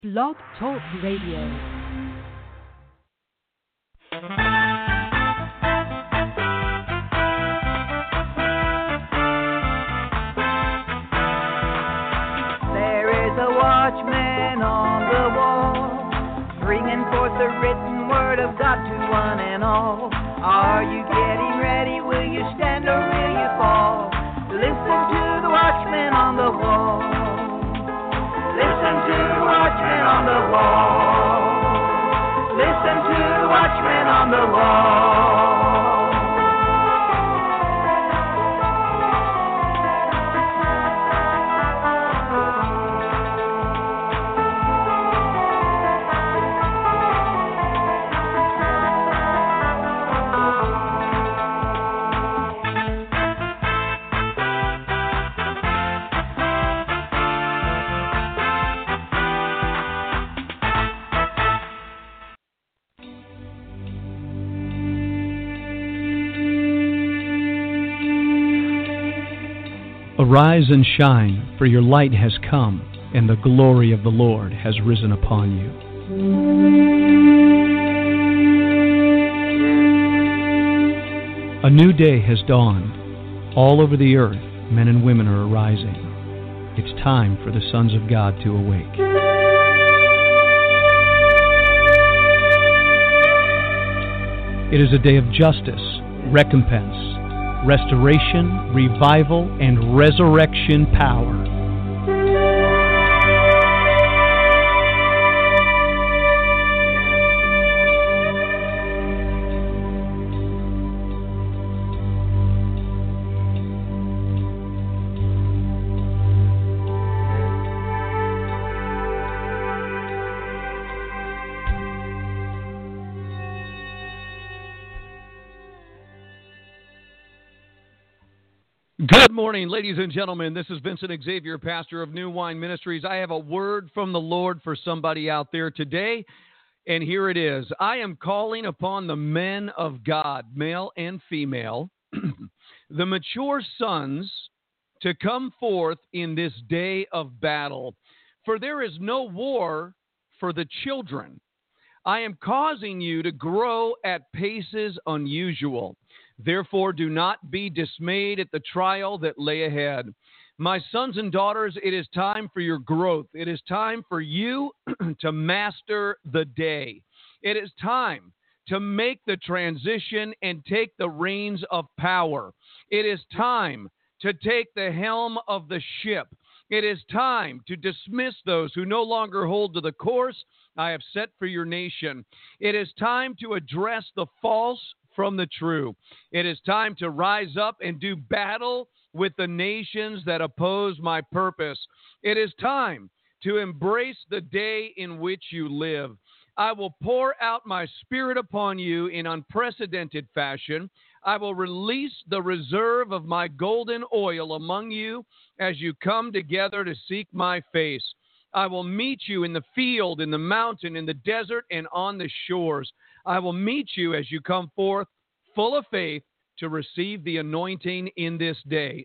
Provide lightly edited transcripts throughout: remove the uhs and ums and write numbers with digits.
Blog Talk Radio. Watchman on the wall, bringing forth the written word of God to one and all. Are you getting ready? Will you stand or will you fall? Listen to the watchman on the wall. Listen to the watchman on the wall. Listen to the watchman on the wall. Arise and shine, for your light has come, and the glory of the Lord has risen upon you. A new day has dawned. All over the earth, men and women are arising. It's time for the sons of God to awake. It is a day of justice, recompense, restoration, revival, and resurrection power. Good morning, ladies and gentlemen. This is Vincent Xavier, pastor of New Wine Ministries. I have a word from the Lord for somebody out there today, and here it is. I am calling upon the men of God, male and female, the mature sons, to come forth in this day of battle. For there is no war for the children. I am causing you to grow at paces unusual. Therefore, do not be dismayed at the trial that lay ahead. My sons and daughters, it is time for your growth. It is time for you to master the day. It is time to make the transition and take the reins of power. It is time to take the helm of the ship. It is time to dismiss those who no longer hold to the course I have set for your nation. It is time to address the false from the true. It is time to rise up and do battle with the nations that oppose my purpose. It is time to embrace the day in which you live. I will pour out my spirit upon you in unprecedented fashion. I will release the reserve of my golden oil among you as you come together to seek my face. I will meet you in the field, in the mountain, in the desert, and on the shores. I will meet you as you come forth full of faith to receive the anointing in this day.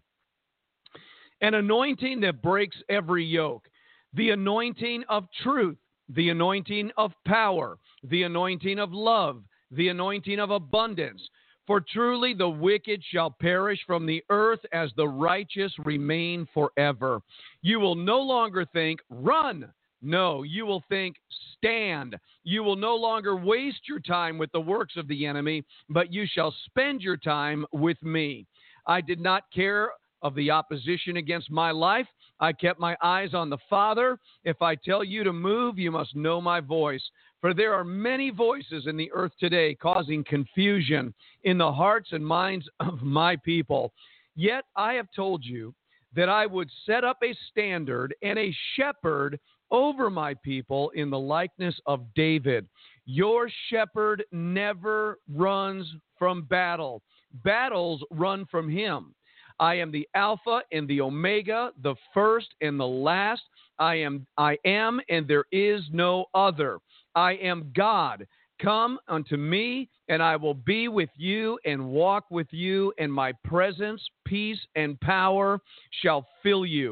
An anointing that breaks every yoke. The anointing of truth. The anointing of power. The anointing of love. The anointing of abundance. For truly the wicked shall perish from the earth as the righteous remain forever. You will no longer think, run. No, you will think, stand. You will no longer waste your time with the works of the enemy, but you shall spend your time with me. I did not care of the opposition against my life. I kept my eyes on the Father. If I tell you to move, you must know my voice. For there are many voices in the earth today causing confusion in the hearts and minds of my people. Yet I have told you that I would set up a standard and a shepherd over my people in the likeness of David. Your shepherd never runs from battle. Battles run from him. I am the Alpha and the Omega, the first and the last. I am, and there is no other. I am God. Come unto me, and I will be with you and walk with you, and my presence, peace, and power shall fill you.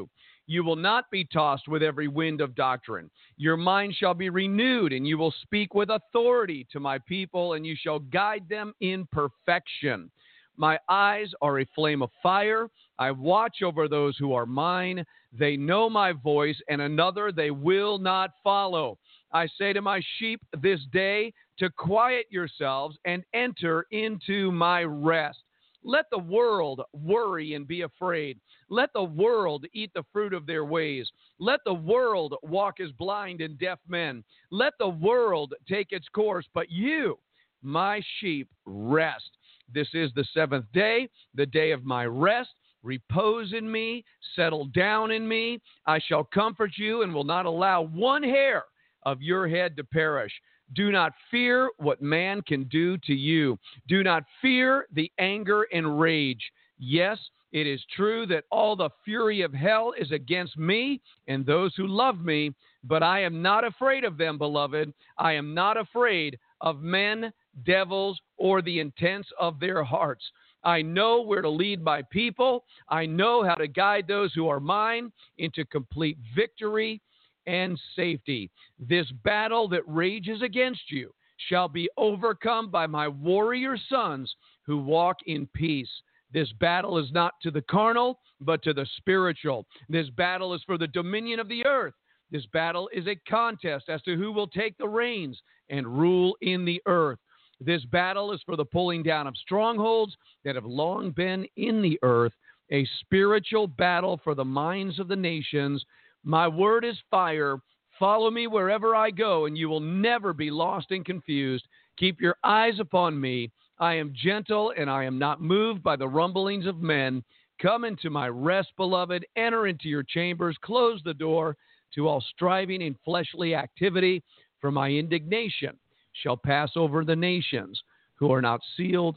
You will not be tossed with every wind of doctrine. Your mind shall be renewed, and you will speak with authority to my people, and you shall guide them in perfection. My eyes are a flame of fire. I watch over those who are mine. They know my voice, and another they will not follow. I say to my sheep this day to quiet yourselves and enter into my rest. Let the world worry and be afraid. Let the world eat the fruit of their ways. Let the world walk as blind and deaf men. Let the world take its course, but you, my sheep, rest. This is the seventh day, the day of my rest. Repose in me, settle down in me. I shall comfort you and will not allow one hair of your head to perish. Do not fear what man can do to you. Do not fear the anger and rage. Yes, it is true that all the fury of hell is against me and those who love me, but I am not afraid of them, beloved. I am not afraid of men, devils, or the intents of their hearts. I know where to lead my people. I know how to guide those who are mine into complete victory and safety. This battle that rages against you shall be overcome by my warrior sons who walk in peace. This battle is not to the carnal, but to the spiritual. This battle is for the dominion of the earth. This battle is a contest as to who will take the reins and rule in the earth. This battle is for the pulling down of strongholds that have long been in the earth, a spiritual battle for the minds of the nations. My word is fire. Follow me wherever I go, and you will never be lost and confused. Keep your eyes upon me. I am gentle, and I am not moved by the rumblings of men. Come into my rest, beloved. Enter into your chambers. Close the door to all striving and fleshly activity, for my indignation shall pass over the nations who are not sealed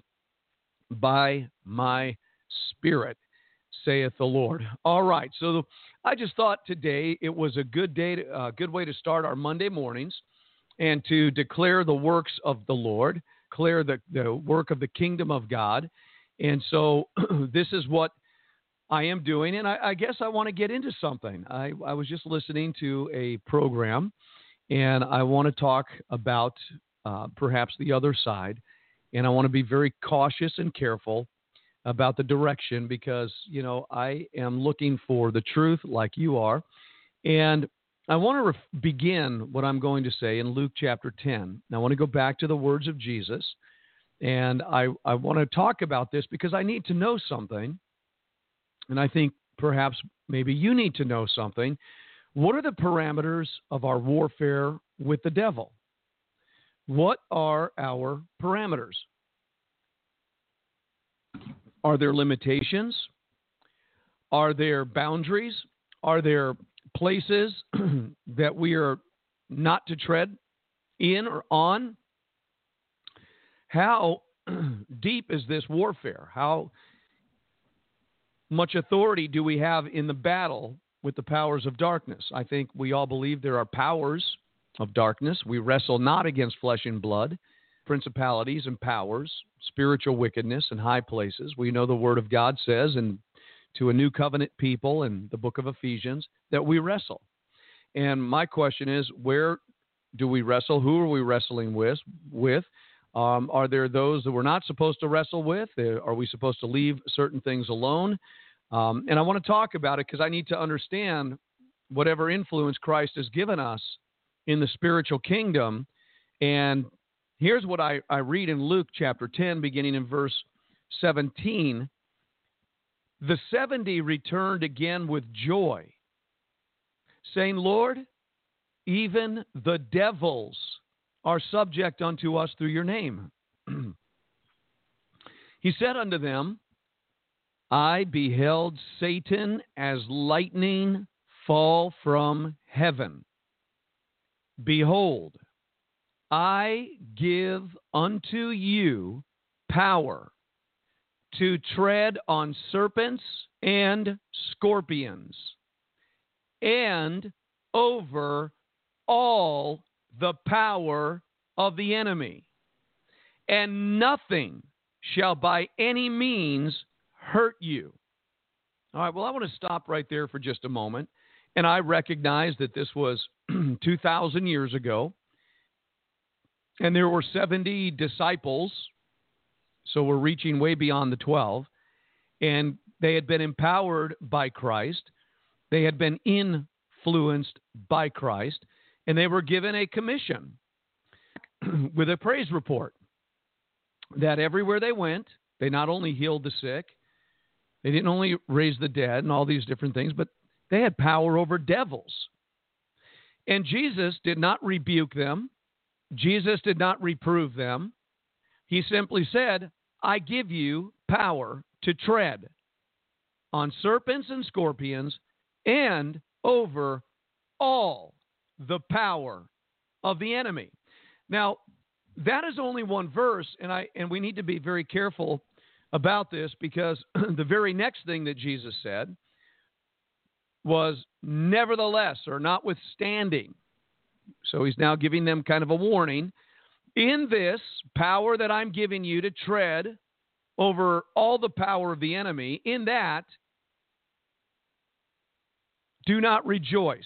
by my spirit, saith the Lord. All right, so I just thought today it was a good way to start our Monday mornings and to declare the works of the Lord, declare the work of the kingdom of God. And so this is what I am doing, and I guess I want to get into something. I was just listening to a program, and I want to talk about perhaps the other side, and I want to be very cautious and careful about the direction because, I am looking for the truth like you are. And I want to begin what I'm going to say in Luke chapter 10. Now, I want to go back to the words of Jesus, and I want to talk about this because I need to know something, and I think perhaps maybe you need to know something. What are the parameters of our warfare with the devil? What are our parameters? Are there limitations? Are there boundaries? Are there places that we are not to tread in or on? How deep is this warfare? How much authority do we have in the battle with the powers of darkness? I think we all believe there are powers of darkness. We wrestle not against flesh and blood, principalities and powers, spiritual wickedness in high places. We know the Word of God says, and to a new covenant people in the book of Ephesians, that we wrestle. And my question is, where do we wrestle? Who are we wrestling with? Are there those that we're not supposed to wrestle with? Are we supposed to leave certain things alone? And I want to talk about it because I need to understand whatever influence Christ has given us in the spiritual kingdom. And here's what I read in Luke chapter 10, beginning in verse 17. The 70 returned again with joy, saying, Lord, even the devils are subject unto us through your name. He said unto them, I beheld Satan as lightning fall from heaven. Behold, I give unto you power to tread on serpents and scorpions, and over all the power of the enemy, and nothing shall by any means hurt you. All right, well, I want to stop right there for just a moment. And I recognize that this was 2,000 years ago. And there were 70 disciples. So we're reaching way beyond the 12. And they had been empowered by Christ. They had been influenced by Christ. And they were given a commission with a praise report that everywhere they went, they not only healed the sick, they didn't only raise the dead and all these different things, but they had power over devils. And Jesus did not rebuke them. Jesus did not reprove them. He simply said, I give you power to tread on serpents and scorpions and over all the power of the enemy. Now, that is only one verse, and we need to be very careful about this, because the very next thing that Jesus said was nevertheless, or notwithstanding. So he's now giving them kind of a warning. In this power that I'm giving you to tread over all the power of the enemy, in that, do not rejoice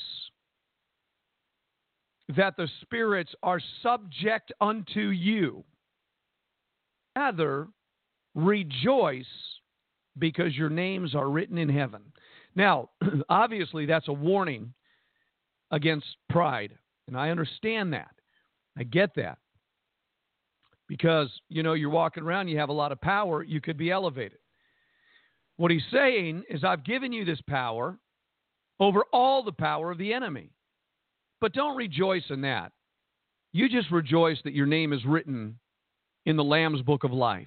that the spirits are subject unto you. Rather, rejoice because your names are written in heaven. Now, obviously, that's a warning against pride. And I understand that. I get that. Because, you're walking around, you have a lot of power, you could be elevated. What he's saying is, I've given you this power over all the power of the enemy. But don't rejoice in that. You just rejoice that your name is written in the Lamb's Book of Life.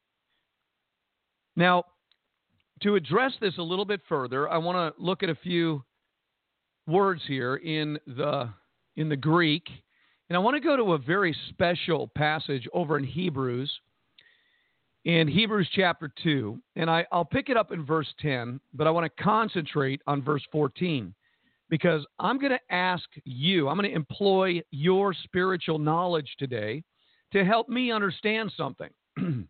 Now, to address this a little bit further, I want to look at a few words here in the Greek. And I want to go to a very special passage over in Hebrews chapter 2. And I'll pick it up in verse 10, but I want to concentrate on verse 14. Because I'm going to ask you, I'm going to employ your spiritual knowledge today to help me understand something. And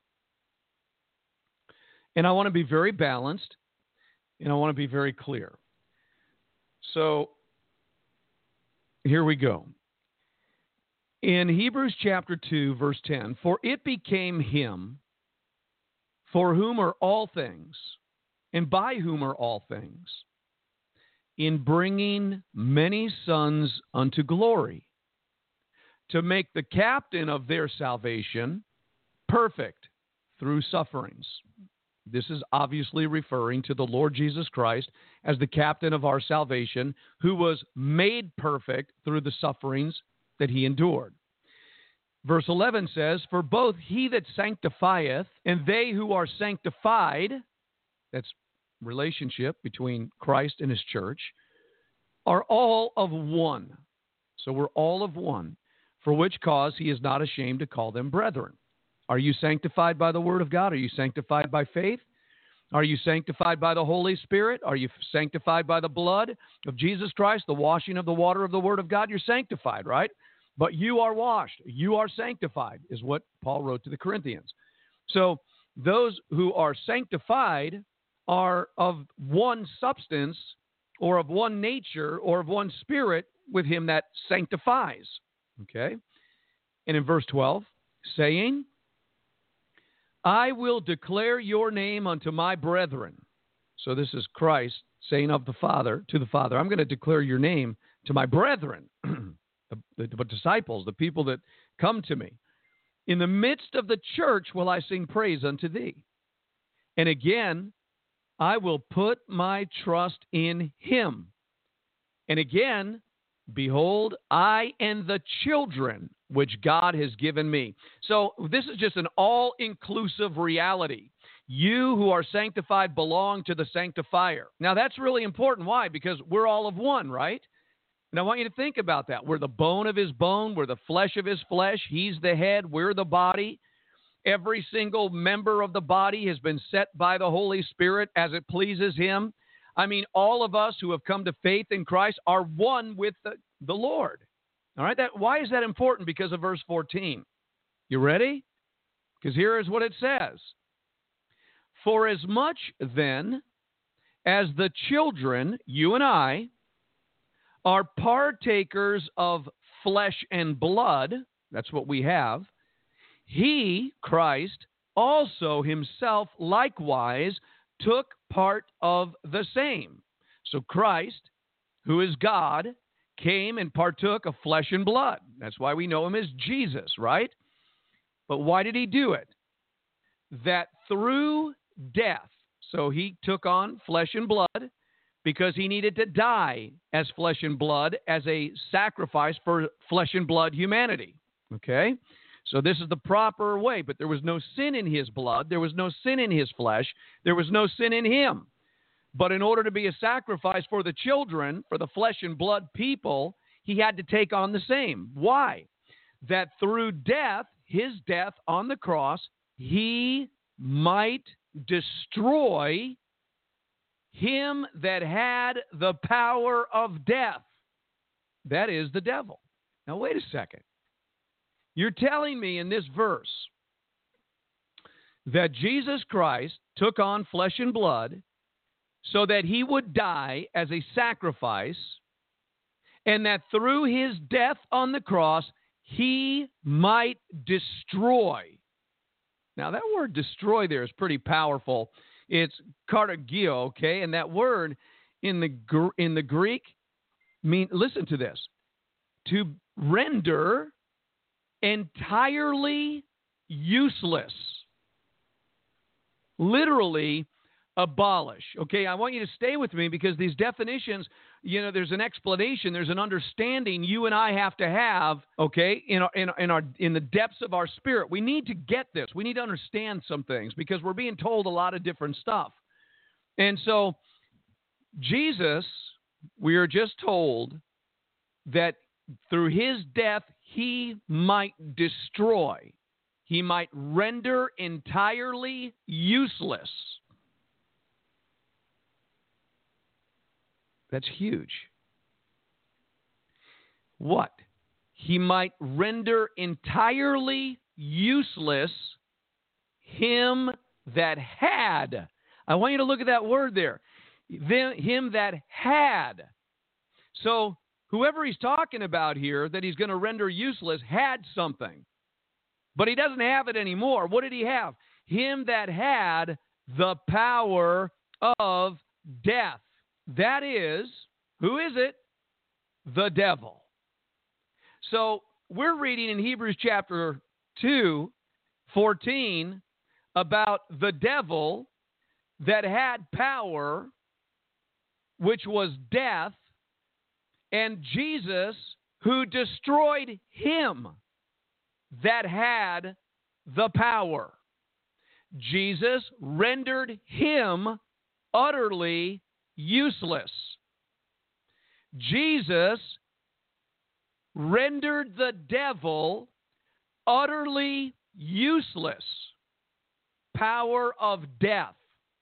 I want to be very balanced, and I want to be very clear. So, here we go. In Hebrews chapter 2, verse 10, for it became him for whom are all things, and by whom are all things, in bringing many sons unto glory, to make the captain of their salvation perfect through sufferings. This is obviously referring to the Lord Jesus Christ as the captain of our salvation, who was made perfect through the sufferings that he endured. Verse 11 says, for both he that sanctifieth and they who are sanctified, that's relationship between Christ and his church, are all of one. So we're all of one, for which cause he is not ashamed to call them brethren. Are you sanctified by the word of God? Are you sanctified by faith? Are you sanctified by the Holy Spirit? Are you sanctified by the blood of Jesus Christ, the washing of the water of the word of God? You're sanctified, right? But you are washed. You are sanctified, is what Paul wrote to the Corinthians. So those who are sanctified are of one substance, or of one nature, or of one spirit with him that sanctifies. Okay? And in verse 12, saying, I will declare your name unto my brethren. So this is Christ saying of the Father to the Father, I'm going to declare your name to my brethren, the disciples, the people that come to me. In the midst of the church will I sing praise unto thee. And again, I will put my trust in him. And again, behold, I and the children which God has given me. So this is just an all-inclusive reality. You who are sanctified belong to the sanctifier. Now that's really important. Why? Because we're all of one, right? And I want you to think about that. We're the bone of his bone. We're the flesh of his flesh. He's the head. We're the body. Every single member of the body has been set by the Holy Spirit as it pleases him. I mean, all of us who have come to faith in Christ are one with the Lord. All right. Why is that important? Because of verse 14. You ready? Because here is what it says. For as much then as the children, you and I, are partakers of flesh and blood, that's what we have, he, Christ, also himself likewise took part of the same. So Christ, who is God, came and partook of flesh and blood. That's why we know him as Jesus, right? But why did he do it? That through death, so he took on flesh and blood because he needed to die as flesh and blood as a sacrifice for flesh and blood humanity. Okay? So this is the proper way, but there was no sin in his blood. There was no sin in his flesh. There was no sin in him. But in order to be a sacrifice for the children, for the flesh and blood people, he had to take on the same. Why? That through death, his death on the cross, he might destroy him that had the power of death. That is the devil. Now, wait a second. You're telling me in this verse that Jesus Christ took on flesh and blood so that he would die as a sacrifice, and that through his death on the cross, he might destroy. Now, that word destroy there is pretty powerful. It's katargio, okay? And that word in the Greek listen to this, to render entirely useless. Literally abolish. Okay, I want you to stay with me because these definitions, there's an explanation, there's an understanding you and I have to have, okay, in the depths of our spirit. We need to get this. We need to understand some things because we're being told a lot of different stuff. And so Jesus, we are just told that through his death, he might destroy. He might render entirely useless. That's huge. What? He might render entirely useless him that had. I want you to look at that word there. Him that had. So whoever he's talking about here that he's going to render useless had something. But he doesn't have it anymore. What did he have? Him that had the power of death. That is, who is it? The devil. So we're reading in Hebrews chapter 2:14 about the devil that had power, which was death, and Jesus who destroyed him that had the power. Jesus rendered him utterly useless. Jesus rendered the devil utterly useless. Power of death.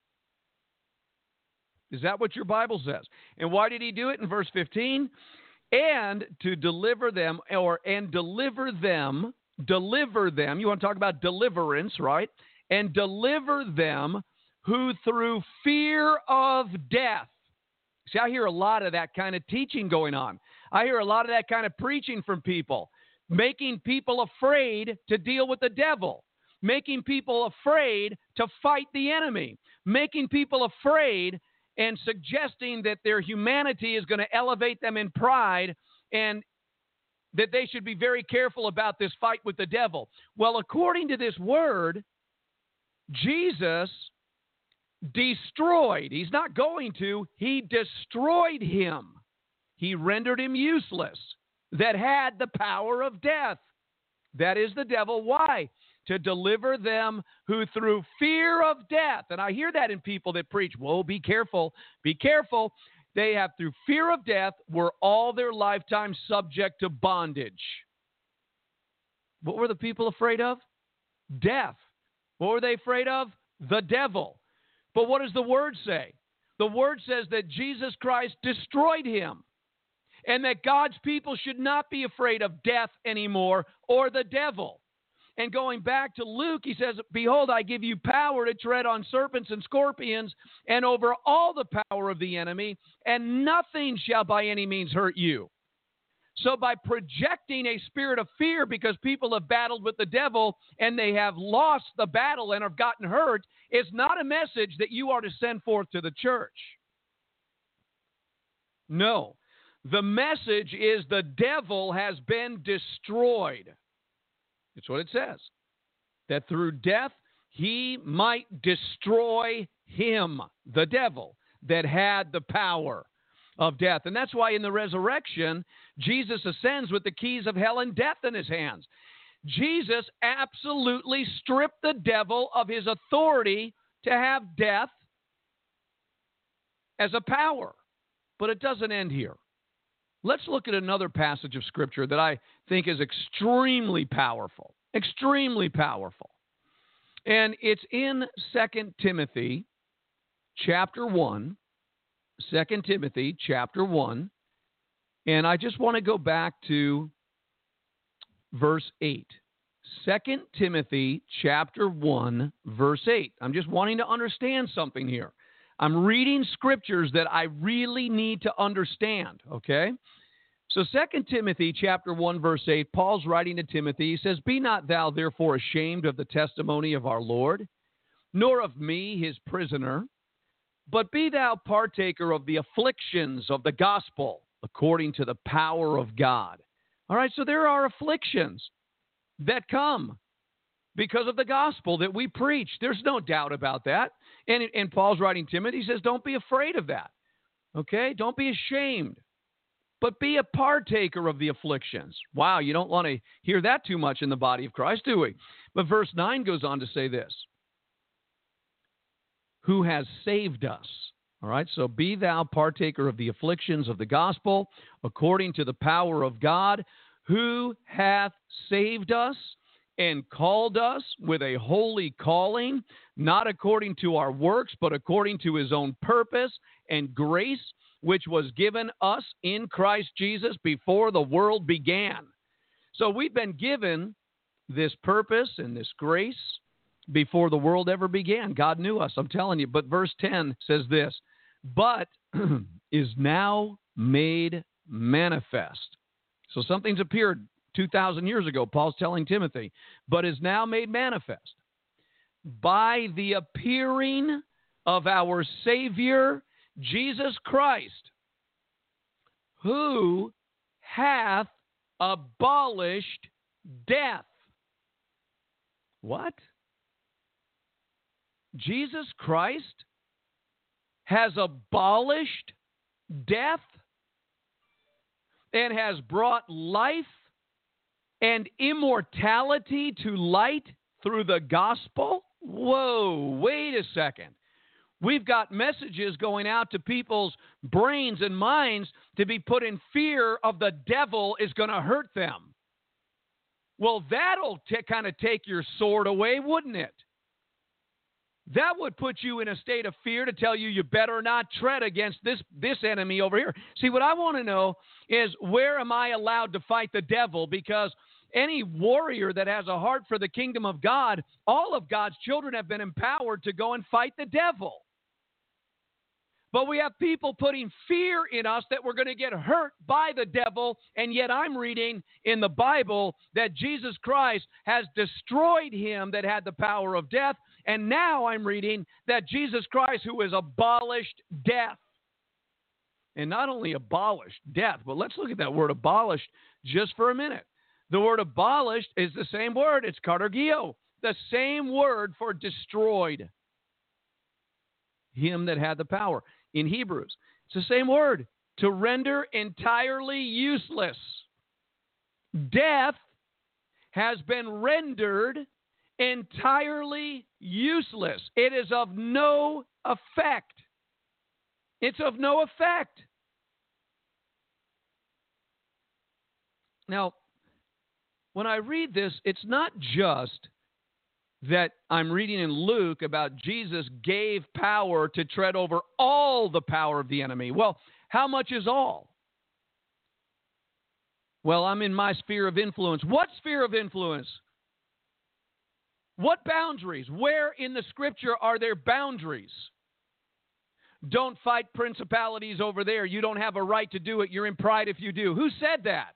Is that what your Bible says? And why did he do it in verse 15? And to deliver them, deliver them. You want to talk about deliverance, right? And deliver them who through fear of death. See, I hear a lot of that kind of teaching going on. I hear a lot of that kind of preaching from people, making people afraid to deal with the devil, making people afraid to fight the enemy, making people afraid and suggesting that their humanity is going to elevate them in pride and that they should be very careful about this fight with the devil. Well, according to this word, Jesus destroyed. He's not going to. He destroyed him. He rendered him useless. That had the power of death. That is the devil. Why? To deliver them who through fear of death. And I hear that in people that preach, whoa, be careful, be careful. They have through fear of death were all their lifetime subject to bondage. What were the people afraid of? Death. What were they afraid of? The devil. But what does the word say? The word says that Jesus Christ destroyed him and that God's people should not be afraid of death anymore or the devil. And going back to Luke, he says, behold, I give you power to tread on serpents and scorpions and over all the power of the enemy, and nothing shall by any means hurt you. So by projecting a spirit of fear because people have battled with the devil and they have lost the battle and have gotten hurt, is not a message that you are to send forth to the church. No. The message is the devil has been destroyed. That's what it says. That through death, he might destroy him, the devil, that had the power of death. And that's why in the resurrection, Jesus ascends with the keys of hell and death in his hands. Jesus absolutely stripped the devil of his authority to have death as a power. But it doesn't end here. Let's look at another passage of Scripture that I think is extremely powerful. Extremely powerful. And it's in 2 Timothy chapter 1. 2 Timothy chapter 1. And I just want to go back to verse 8. 2 Timothy chapter 1, verse 8. I'm just wanting to understand something here. I'm reading scriptures that I really need to understand, okay? So 2 Timothy chapter 1, verse 8, Paul's writing to Timothy. He says, be not thou therefore ashamed of the testimony of our Lord, nor of me, his prisoner, but be thou partaker of the afflictions of the gospel according to the power of God. All right, so there are afflictions that come because of the gospel that we preach. There's no doubt about that. And Paul's writing Timothy, he says, don't be afraid of that. Okay? Don't be ashamed, but be a partaker of the afflictions. Wow, you don't want to hear that too much in the body of Christ, do we? But verse 9 goes on to say this. Who has saved us. All right, so be thou partaker of the afflictions of the gospel according to the power of God, who hath saved us and called us with a holy calling, not according to our works, but according to his own purpose and grace, which was given us in Christ Jesus before the world began. So we've been given this purpose and this grace before the world ever began. God knew us, I'm telling you. But verse 10 says this, but is now made manifest. So something's appeared 2,000 years ago, Paul's telling Timothy, but is now made manifest by the appearing of our Savior, Jesus Christ, who hath abolished death. What? Jesus Christ has abolished death and has brought life and immortality to light through the gospel? Whoa, wait a second. We've got messages going out to people's brains and minds to be put in fear of the devil is going to hurt them. Well, that'll kind of take your sword away, wouldn't it? That would put you in a state of fear to tell you better not tread against this enemy over here. See, what I want to know is, where am I allowed to fight the devil? Because any warrior that has a heart for the kingdom of God, all of God's children have been empowered to go and fight the devil. But we have people putting fear in us that we're going to get hurt by the devil, and yet I'm reading in the Bible that Jesus Christ has destroyed him that had the power of death, and now I'm reading that Jesus Christ, who has abolished death. And not only abolished death, but let's look at that word abolished just for a minute. The word abolished is the same word. It's katargio, the same word for destroyed. Him that had the power. In Hebrews, it's the same word, to render entirely useless. Death has been rendered entirely useless. It is of no effect. It's of no effect. Now, when I read this, it's not just that I'm reading in Luke about Jesus gave power to tread over all the power of the enemy. Well, how much is all? Well, I'm in my sphere of influence. What sphere of influence? What boundaries? Where in the Scripture are there boundaries? Don't fight principalities over there. You don't have a right to do it. You're in pride if you do. Who said that?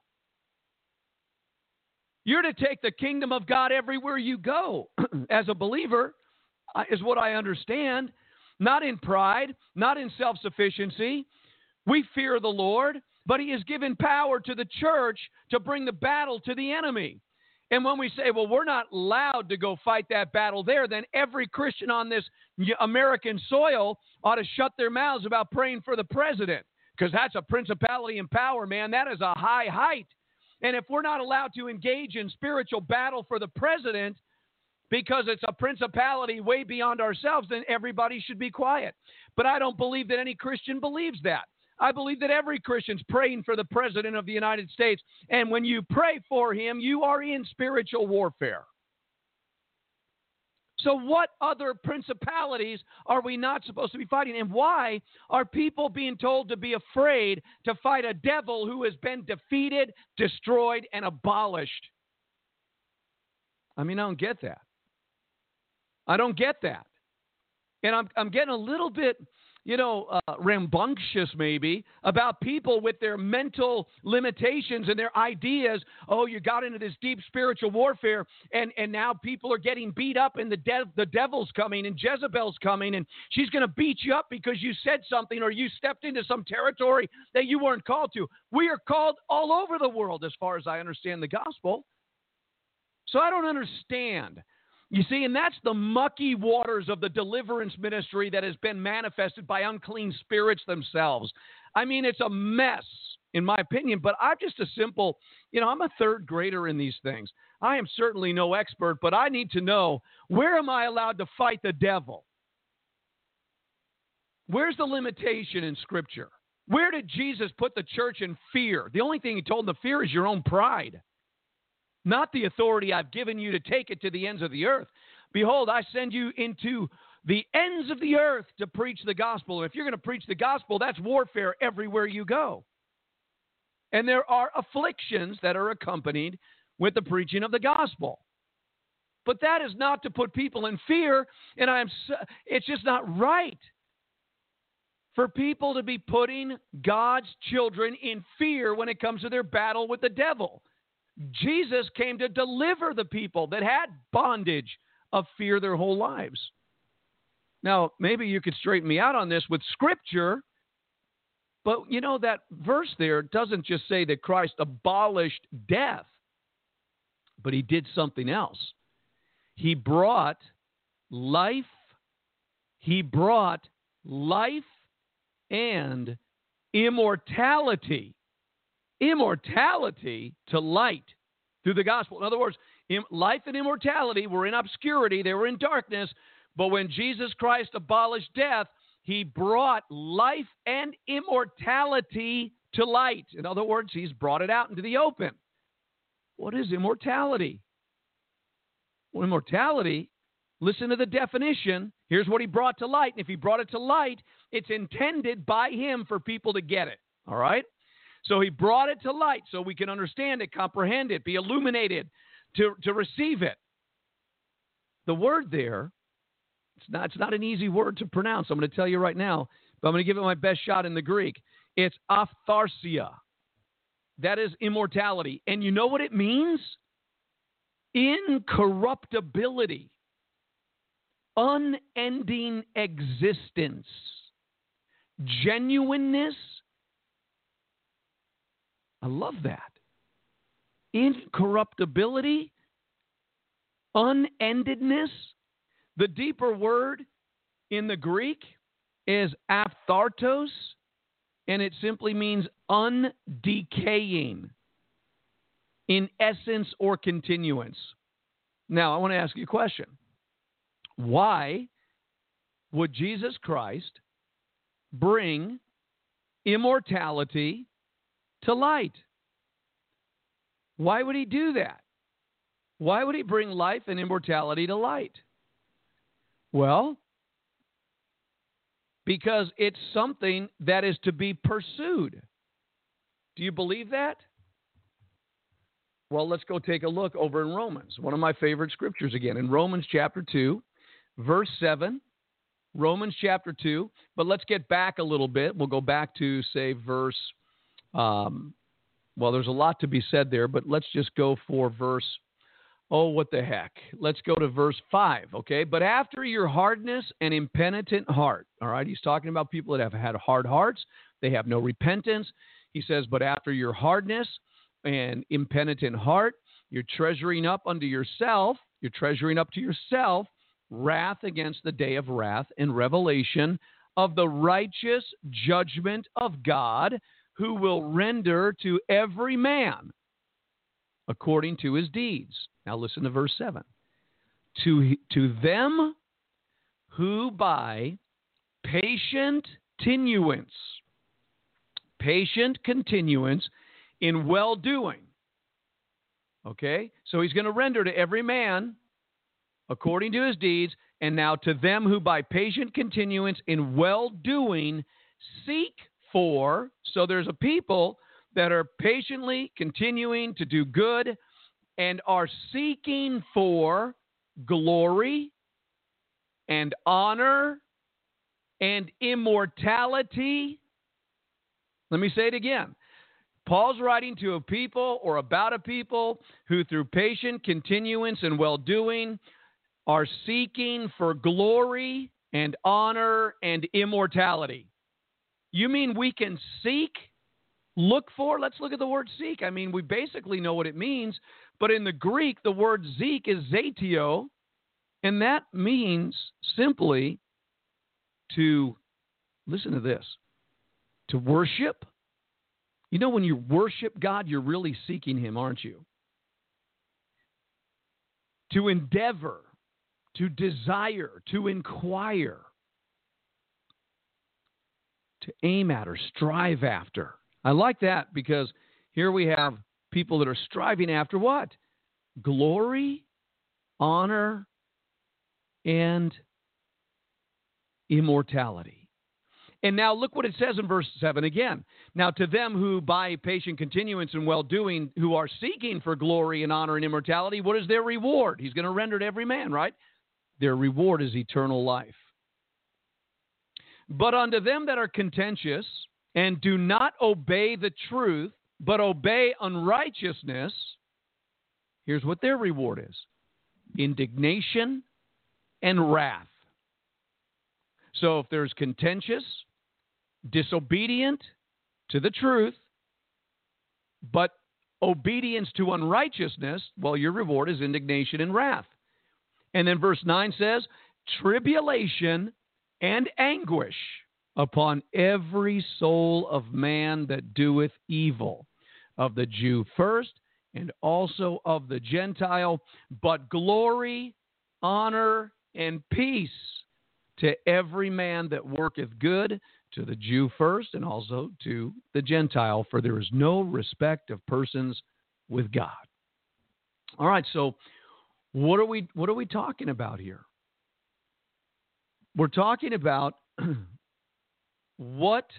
You're to take the kingdom of God everywhere you go as a believer, is what I understand. Not in pride, not in self-sufficiency. We fear the Lord, but he has given power to the church to bring the battle to the enemy. And when we say, well, we're not allowed to go fight that battle there, then every Christian on this American soil ought to shut their mouths about praying for the president, because that's a principality and power, man. That is a high height. And if we're not allowed to engage in spiritual battle for the president because it's a principality way beyond ourselves, then everybody should be quiet. But I don't believe that any Christian believes that. I believe that every Christian's praying for the President of the United States. And when you pray for him, you are in spiritual warfare. So what other principalities are we not supposed to be fighting? And why are people being told to be afraid to fight a devil who has been defeated, destroyed, and abolished? I mean, I don't get that. I don't get that. And I'm getting a little bit, rambunctious maybe about people with their mental limitations and their ideas. Oh, you got into this deep spiritual warfare, and now people are getting beat up, and the devil's coming, and Jezebel's coming, and she's going to beat you up because you said something or you stepped into some territory that you weren't called to. We are called all over the world, as far as I understand the gospel. So I don't understand. You see, and that's the mucky waters of the deliverance ministry that has been manifested by unclean spirits themselves. I mean, it's a mess, in my opinion, but I'm just a simple, I'm a third grader in these things. I am certainly no expert, but I need to know, where am I allowed to fight the devil? Where's the limitation in Scripture? Where did Jesus put the church in fear? The only thing he told them to fear is your own pride. Not the authority I've given you to take it to the ends of the earth. Behold, I send you into the ends of the earth to preach the gospel. And if you're going to preach the gospel, that's warfare everywhere you go. And there are afflictions that are accompanied with the preaching of the gospel. But that is not to put people in fear, and it's just not right for people to be putting God's children in fear when it comes to their battle with the devil. Jesus came to deliver the people that had bondage of fear their whole lives. Now, maybe you could straighten me out on this with Scripture, but that verse there doesn't just say that Christ abolished death, but he did something else. He brought life. He brought life and immortality to light through the gospel. In other words, life and immortality were in obscurity. They were in darkness. But when Jesus Christ abolished death, he brought life and immortality to light. In other words, he's brought it out into the open. What is immortality? Well, immortality, listen to the definition. Here's what he brought to light. And if he brought it to light, it's intended by him for people to get it. All right? So he brought it to light so we can understand it, comprehend it, be illuminated to receive it. The word there, it's not an easy word to pronounce. I'm going to tell you right now, but I'm going to give it my best shot in the Greek. It's aphtharsia. That is immortality. And you know what it means? Incorruptibility. Unending existence. Genuineness. I love that. Incorruptibility, unendedness. The deeper word in the Greek is aphthartos, and it simply means undecaying in essence or continuance. Now, I want to ask you a question. Why would Jesus Christ bring immortality to light? Why would he do that? Why would he bring life and immortality to light? Well, because it's something that is to be pursued. Do you believe that? Well, let's go take a look over in Romans, one of my favorite scriptures again, in Romans chapter 2, verse 7. Romans chapter 2, but let's get back a little bit. We'll go back to, say, verse, well, there's a lot to be said there, but let's just go for verse, oh, what the heck. Let's go to verse 5, okay? But after your hardness and impenitent heart, all right? He's talking about people that have had hard hearts. They have no repentance. He says, but after your hardness and impenitent heart, you're treasuring up to yourself wrath against the day of wrath and revelation of the righteous judgment of God, who will render to every man according to his deeds. Now listen to verse 7. To them who by patient continuance in well-doing. Okay? So he's going to render to every man according to his deeds, and now to them who by patient continuance in well-doing seek for. So there's a people that are patiently continuing to do good and are seeking for glory and honor and immortality. Let me say it again. Paul's writing to a people or about a people who through patient continuance and well-doing are seeking for glory and honor and immortality. You mean we can seek, look for? Let's look at the word seek. I mean, we basically know what it means, but in the Greek, the word seek is zetio, and that means simply to, listen to this, to worship. You know, when you worship God, you're really seeking him, aren't you? To endeavor, to desire, to inquire, to aim at or strive after. I like that because here we have people that are striving after what? Glory, honor, and immortality. And now look what it says in verse 7 again. Now to them who by patient continuance and well-doing, who are seeking for glory and honor and immortality, what is their reward? He's going to render to every man, right? Their reward is eternal life. But unto them that are contentious and do not obey the truth, but obey unrighteousness, here's what their reward is: indignation and wrath. So if there's contentious, disobedient to the truth, but obedience to unrighteousness, well, your reward is indignation and wrath. And then verse 9 says, tribulation and anguish upon every soul of man that doeth evil, of the Jew first, and also of the Gentile, but glory, honor, and peace to every man that worketh good, to the Jew first, and also to the Gentile, for there is no respect of persons with God. All right, so what are we talking about here? We're talking about what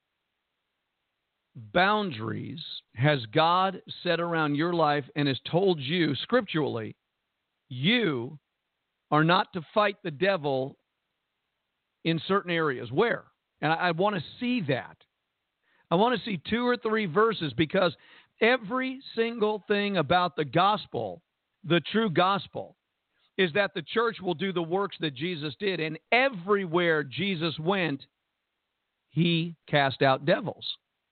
boundaries has God set around your life and has told you scripturally you are not to fight the devil in certain areas. Where? And I want to see that. I want to see 2 or 3 verses, because every single thing about the gospel, the true gospel, is that the church will do the works that Jesus did. And everywhere Jesus went, he cast out devils.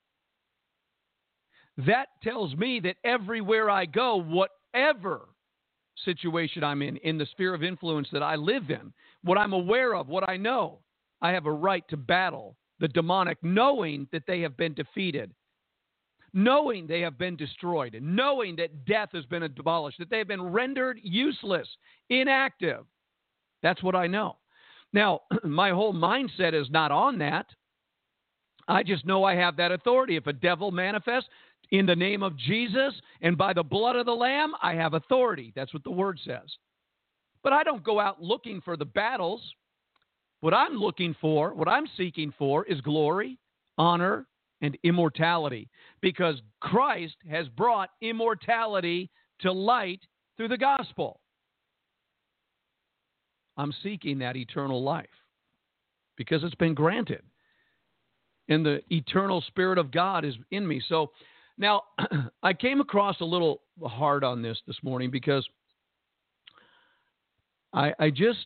That tells me that everywhere I go, whatever situation I'm in the sphere of influence that I live in, what I'm aware of, what I know, I have a right to battle the demonic, knowing that they have been defeated, knowing they have been destroyed, and knowing that death has been abolished, that they have been rendered useless, inactive. That's what I know. Now, my whole mindset is not on that. I just know I have that authority. If a devil manifests in the name of Jesus and by the blood of the Lamb, I have authority. That's what the word says. But I don't go out looking for the battles. What I'm looking for, what I'm seeking for, is glory, honor, and immortality, because Christ has brought immortality to light through the gospel. I'm seeking that eternal life because it's been granted. And the eternal Spirit of God is in me. So now I came across a little hard on this morning because I just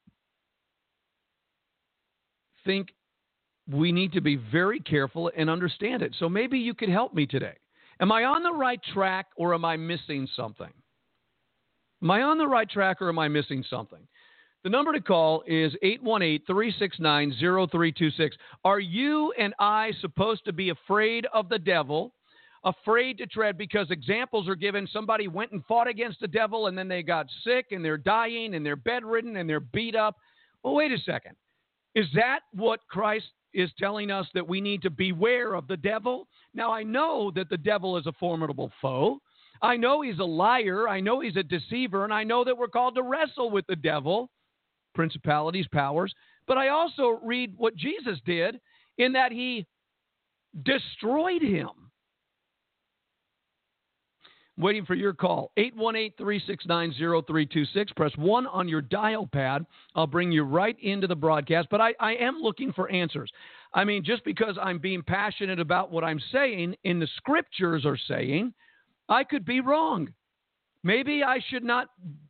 think we need to be very careful and understand it. So maybe you could help me today. Am I on the right track or am I missing something? Am I on the right track or am I missing something? The number to call is 818-369-0326. Are you and I supposed to be afraid of the devil, afraid to tread because examples are given? Somebody went and fought against the devil and then they got sick and they're dying and they're bedridden and they're beat up. Well, wait a second. Is that what Christ is telling us, that we need to beware of the devil? Now, I know that the devil is a formidable foe. I know he's a liar. I know he's a deceiver. And I know that we're called to wrestle with the devil, principalities, powers. But I also read what Jesus did in that he destroyed him. Waiting for your call. 818-369-0326. Press 1 on your dial pad. I'll bring you right into the broadcast. But I am looking for answers. I mean, just because I'm being passionate about what I'm saying and the scriptures are saying, I could be wrong. Maybe I should not,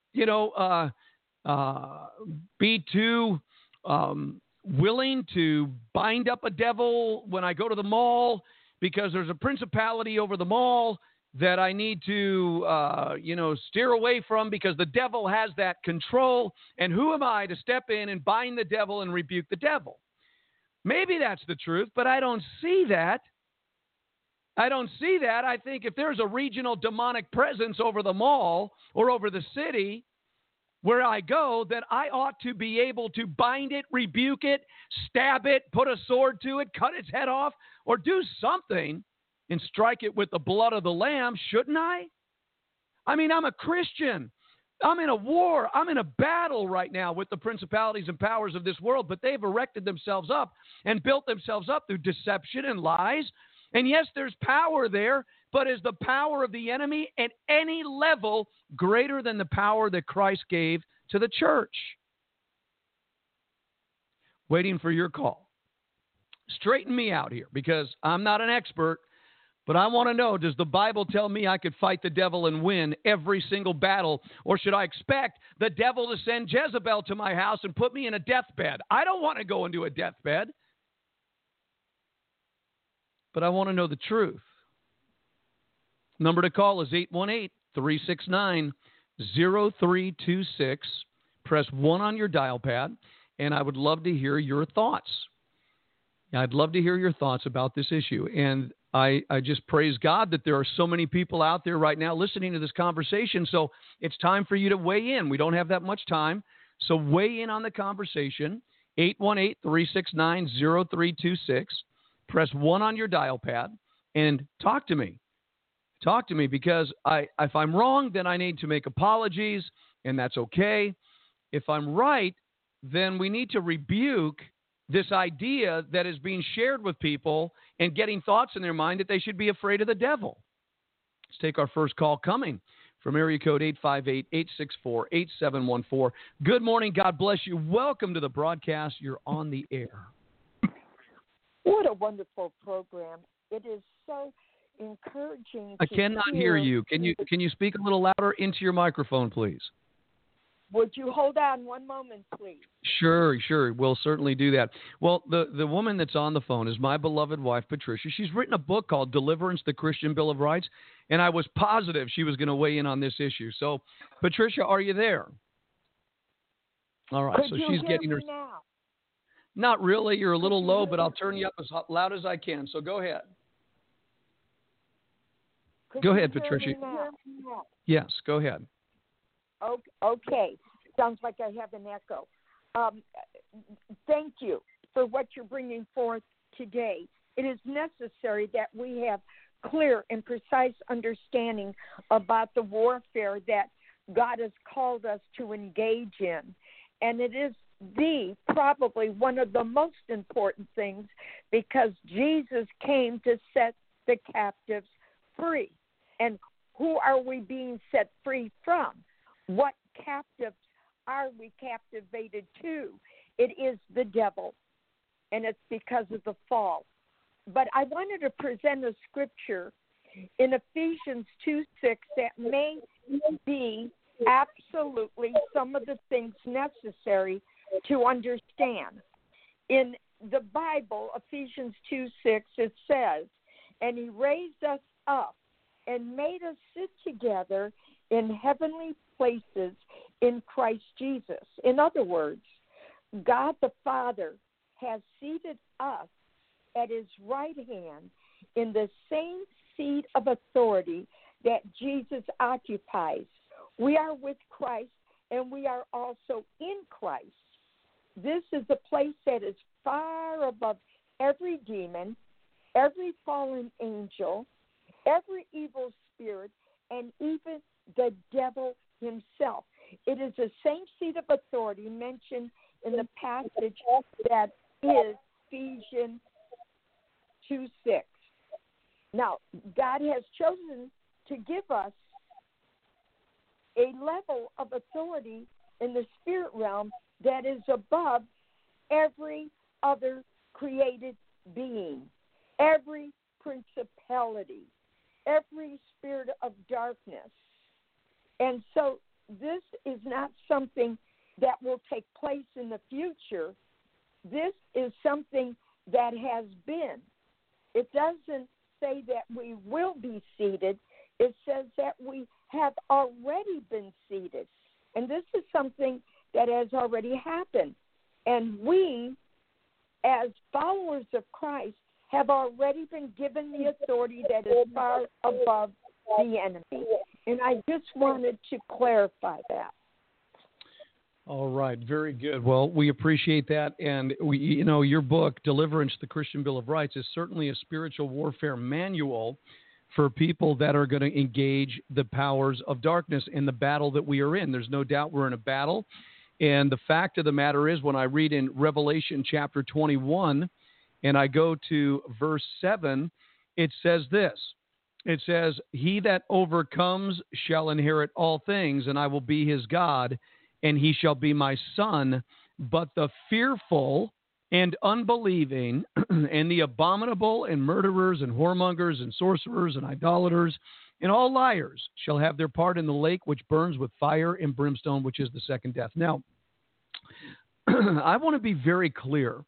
be too willing to bind up a devil when I go to the mall because there's a principality over the mall that I need to, steer away from because the devil has that control. And who am I to step in and bind the devil and rebuke the devil? Maybe that's the truth, but I don't see that. I think if there's a regional demonic presence over the mall or over the city where I go, then I ought to be able to bind it, rebuke it, stab it, put a sword to it, cut its head off, or do something and strike it with the blood of the Lamb, shouldn't I? I mean, I'm a Christian. I'm in a war. I'm in a battle right now with the principalities and powers of this world, but they've erected themselves up and built themselves up through deception and lies. And yes, there's power there, but is the power of the enemy at any level greater than the power that Christ gave to the church? Waiting for your call. Straighten me out here because I'm not an expert, but I want to know, does the Bible tell me I could fight the devil and win every single battle? Or should I expect the devil to send Jezebel to my house and put me in a deathbed? I don't want to go into a deathbed. But I want to know the truth. Number to call is 818-369-0326. Press 1 on your dial pad, and I would love to hear your thoughts. I'd love to hear your thoughts about this issue. And I just praise God that there are so many people out there right now listening to this conversation. So it's time for you to weigh in. We don't have that much time. So weigh in on the conversation. 818-369-0326. Press 1 on your dial pad and talk to me. Talk to me because if I'm wrong, then I need to make apologies, and that's okay. If I'm right, then we need to rebuke this idea that is being shared with people and getting thoughts in their mind that they should be afraid of the devil. Let's take our first call coming from area code 858-864-8714. Good morning. God bless you. Welcome to the broadcast. You're on the air. What a wonderful program. It is so encouraging. I cannot hear you. Can you speak a little louder into your microphone, please? Would you hold on one moment, please? Sure. We'll certainly do that. Well, the woman that's on the phone is my beloved wife, Patricia. She's written a book called Deliverance, the Christian Bill of Rights, and I was positive she was going to weigh in on this issue. So, Patricia, are you there? All right. Could you she's hear getting me her. now? Not really. You're a little low, but I'll turn you up as loud as I can. So go ahead. Go ahead, Patricia. Yes, go ahead. Okay. Sounds like I have an echo. Thank you for what you're bringing forth today. It is necessary that we have clear and precise understanding about the warfare that God has called us to engage in. And it is probably one of the most important things, because Jesus came to set the captives free. And who are we being set free from? What captives are we captivated to? It is the devil, and it's because of the fall. But I wanted to present a scripture in Ephesians 2:6 that may be absolutely some of the things necessary to understand. In the Bible, Ephesians 2:6, it says, "And he raised us up and made us sit together in heavenly places in Christ Jesus." In other words, God the Father has seated us at his right hand in the same seat of authority that Jesus occupies. We are with Christ, and we are also in Christ. This is a place that is far above every demon, every fallen angel, every evil spirit, and even the devil himself. It is the same seat of authority mentioned in the passage that is Ephesians 2:6. Now, God has chosen to give us a level of authority in the spirit realm that is above every other created being, every principality, every spirit of darkness. And so this is not something that will take place in the future. This is something that has been. It doesn't say that we will be seated. It says that we have already been seated. And this is something that has already happened. And we, as followers of Christ, have already been given the authority that is far above the enemy. And I just wanted to clarify that. All right, very good. Well, we appreciate that. And, your book, Deliverance, the Christian Bill of Rights, is certainly a spiritual warfare manual for people that are going to engage the powers of darkness in the battle that we are in. There's no doubt we're in a battle. And the fact of the matter is, when I read in Revelation chapter 21 and I go to verse 7, it says this. It says, "He that overcomes shall inherit all things, and I will be his God, and he shall be my son. But the fearful and unbelieving and the abominable and murderers and whoremongers and sorcerers and idolaters and all liars shall have their part in the lake which burns with fire and brimstone, which is the second death." Now, I want to be very clear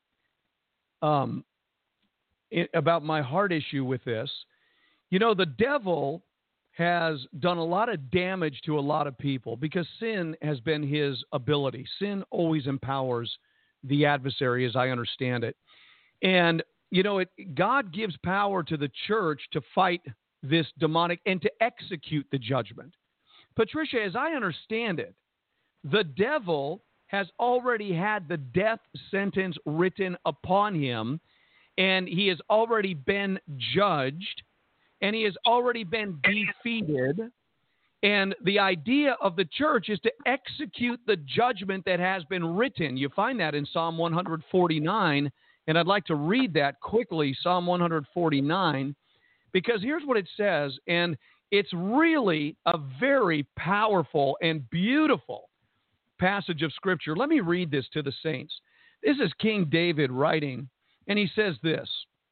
about my heart issue with this. The devil has done a lot of damage to a lot of people because sin has been his ability. Sin always empowers the adversary, as I understand it. And, God gives power to the church to fight this demonic and to execute the judgment. Patricia, as I understand it, the devil has already had the death sentence written upon him, and he has already been judged, and he has already been defeated. And the idea of the church is to execute the judgment that has been written. You find that in Psalm 149, and I'd like to read that quickly, Psalm 149, because here's what it says, and it's really a very powerful and beautiful passage of Scripture. Let me read this to the saints. This is King David writing, and he says this,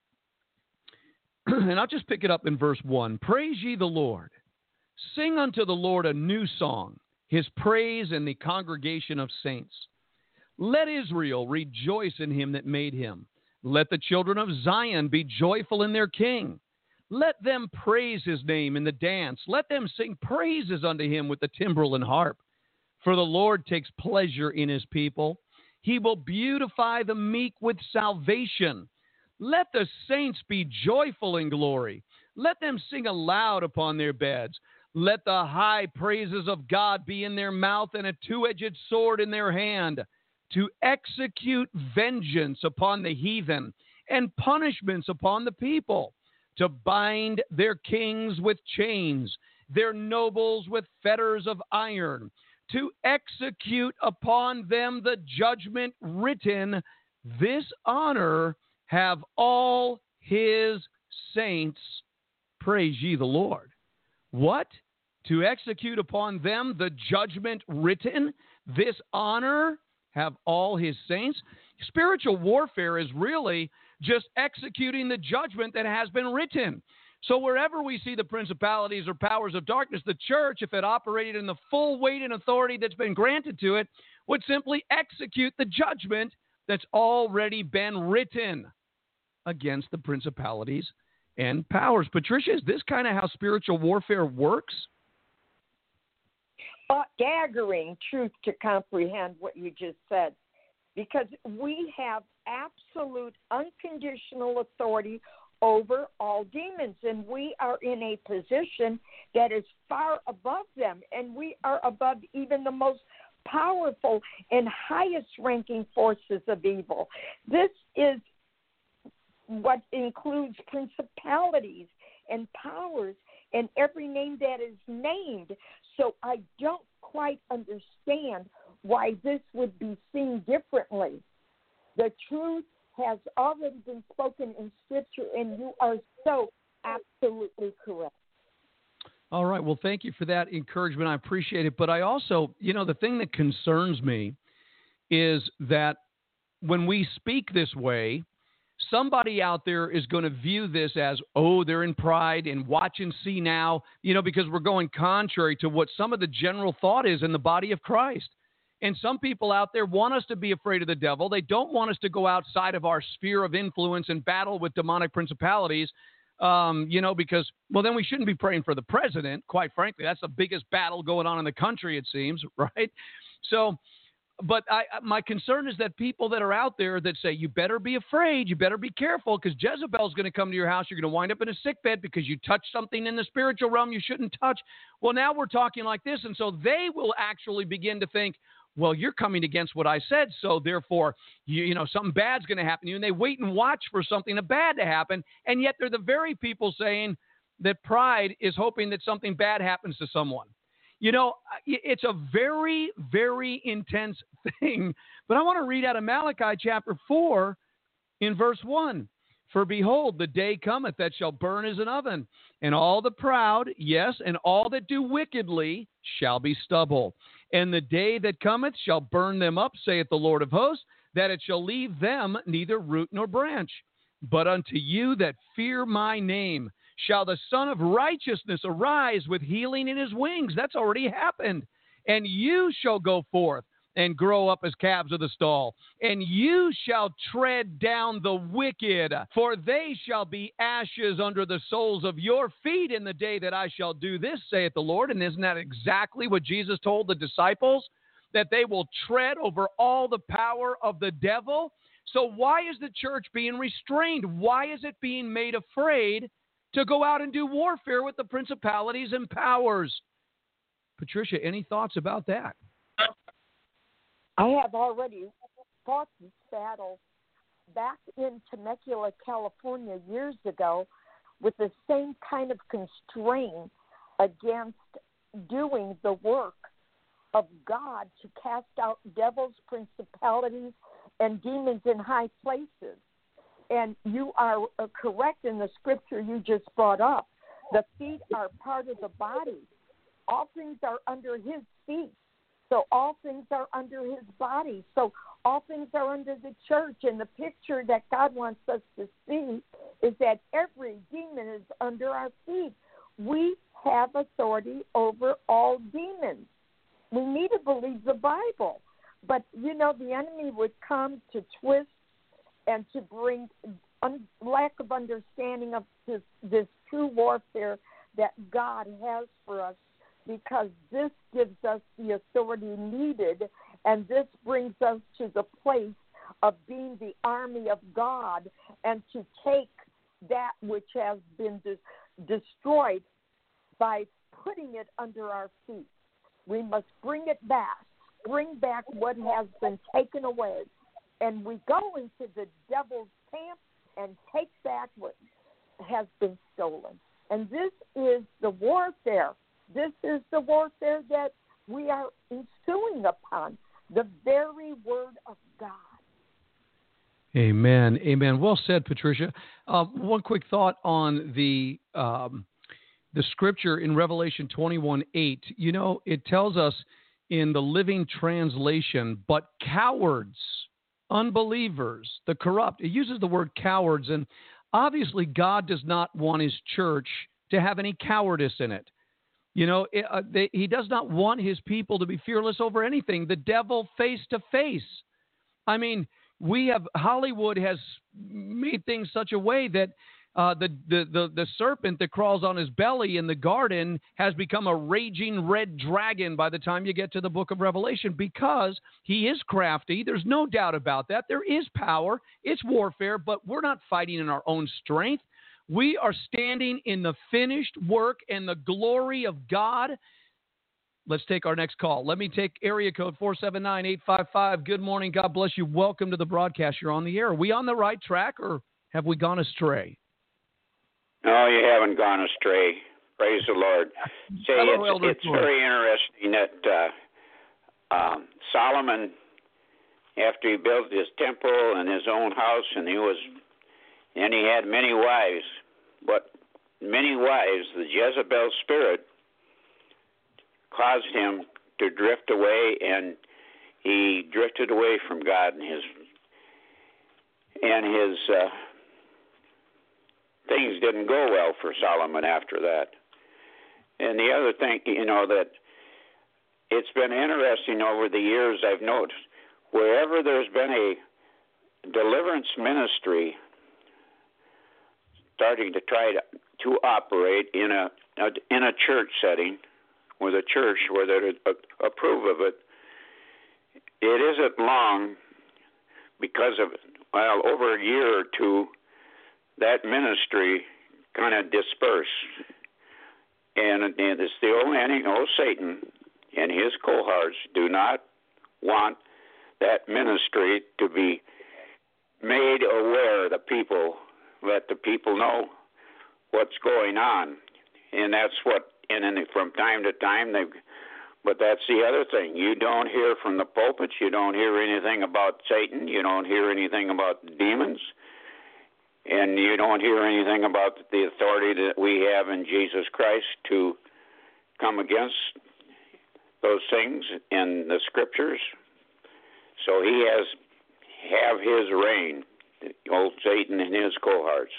and I'll just pick it up in verse 1. "Praise ye the Lord. Sing unto the Lord a new song, his praise in the congregation of saints. Let Israel rejoice in him that made him. Let the children of Zion be joyful in their king. Let them praise his name in the dance. Let them sing praises unto him with the timbrel and harp. For the Lord takes pleasure in his people. He will beautify the meek with salvation. Let the saints be joyful in glory. Let them sing aloud upon their beds. Let the high praises of God be in their mouth and a two-edged sword in their hand, to execute vengeance upon the heathen and punishments upon the people, to bind their kings with chains, their nobles with fetters of iron, to execute upon them the judgment written. This honor have all his saints. Praise ye the Lord. What? To execute upon them the judgment written. This honor have all his saints. Spiritual warfare is really just executing the judgment that has been written. So wherever we see the principalities or powers of darkness, the church, if it operated in the full weight and authority that's been granted to it, would simply execute the judgment that's already been written against the principalities and powers. Patricia, is this kind of how spiritual warfare works? Staggering truth to comprehend what you just said, because we have absolute unconditional authority over all demons, and we are in a position that is far above them, and we are above even the most powerful and highest ranking forces of evil. This is what includes principalities and powers and every name that is named. So I don't quite understand why this would be seen differently. The truth has already been spoken in Scripture, and you are so absolutely correct. All right. Well, thank you for that encouragement. I appreciate it. But I also, the thing that concerns me is that when we speak this way, somebody out there is going to view this as, oh, they're in pride and watch and see now, because we're going contrary to what some of the general thought is in the body of Christ. And some people out there want us to be afraid of the devil. They don't want us to go outside of our sphere of influence and battle with demonic principalities, because, well, then we shouldn't be praying for the president. Quite frankly, that's the biggest battle going on in the country, it seems, right? So, but my concern is that people that are out there that say, you better be afraid, you better be careful, because Jezebel's going to come to your house, you're going to wind up in a sick bed because you touched something in the spiritual realm you shouldn't touch. Well, now we're talking like this, and so they will actually begin to think, well, you're coming against what I said, so therefore, something bad's going to happen to you. And they wait and watch for something bad to happen, and yet they're the very people saying that pride is hoping that something bad happens to someone. It's a very, very intense thing. But I want to read out of Malachi chapter 4 in verse 1. For behold, the day cometh that shall burn as an oven, and all the proud, yes, and all that do wickedly shall be stubble. And the day that cometh shall burn them up, saith the Lord of hosts, that it shall leave them neither root nor branch. But unto you that fear my name shall the Son of Righteousness arise with healing in his wings. That's already happened. And you shall go forth and grow up as calves of the stall. And you shall tread down the wicked, for they shall be ashes under the soles of your feet in the day that I shall do this, saith the Lord. And isn't that exactly what Jesus told the disciples? That they will tread over all the power of the devil? So why is the church being restrained? Why is it being made afraid to go out and do warfare with the principalities and powers? Patricia, any thoughts about that? I have already fought this battle back in Temecula, California, years ago, with the same kind of constraint against doing the work of God to cast out devils, principalities, and demons in high places. And you are correct in the scripture you just brought up. The feet are part of the body. All things are under his feet. So all things are under his body. So all things are under the church. And the picture that God wants us to see is that every demon is under our feet. We have authority over all demons. We need to believe the Bible. But, the enemy would come to twist and to bring lack of understanding of this true warfare that God has for us, because this gives us the authority needed, and this brings us to the place of being the army of God and to take that which has been destroyed by putting it under our feet. We must bring it back, bring back what has been taken away. And we go into the devil's camp and take back what has been stolen. And this is the warfare. This is the warfare that we are ensuing upon the very word of God. Amen. Amen. Well said, Patricia. One quick thought on the scripture in Revelation 21:8. You know, it tells us in the Living Translation, but cowards, unbelievers, the corrupt. It uses the word cowards, and obviously God does not want his church to have any cowardice in it. You know, he does not want his people to be fearless over anything. The devil face to face. I mean, Hollywood has made things such a way that the serpent that crawls on his belly in the garden has become a raging red dragon by the time you get to the book of Revelation, because he is crafty. There's no doubt about that. There is power. It's warfare, but we're not fighting in our own strength. We are standing in the finished work and the glory of God. Let's take our next call. Let me take area code 479-855. Good morning. God bless you. Welcome to the broadcast. You're on the air. Are we on the right track, or have we gone astray? No, you haven't gone astray. Praise the Lord. Say, it's very interesting that Solomon, after he built his temple and his own house, and he had many wives, but many wives, the Jezebel spirit caused him to drift away, and he drifted away from God, and his things didn't go well for Solomon after that. And the other thing, that it's been interesting over the years, I've noticed, wherever there's been a deliverance ministry starting to try to operate in a church setting, with a church where they approve of it, it isn't long because of, over a year or two, that ministry kind of dispersed. And it's the old Satan and his cohorts do not want that ministry to be made aware of the people, let the people know what's going on. And that's what, and then from time to time, but that's the other thing. You don't hear from the pulpits. You don't hear anything about Satan. You don't hear anything about demons. And you don't hear anything about the authority that we have in Jesus Christ to come against those things in the Scriptures. So he have his reign, old Satan and his cohorts.